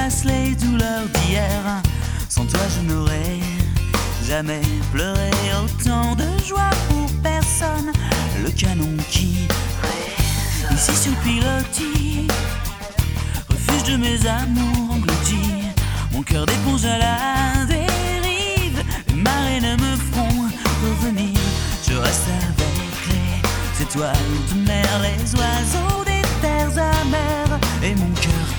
efface les douleurs d'hier. Sans toi je n'aurais jamais pleuré. Autant de joie pour personne. Le canon qui résonne ici sur le pilotis, refuge de mes amours engloutis. Mon cœur d'éponge à la dérive. Les marées ne me feront revenir. Je reste avec les étoiles de mer, les oiseaux des terres amères et mon cœur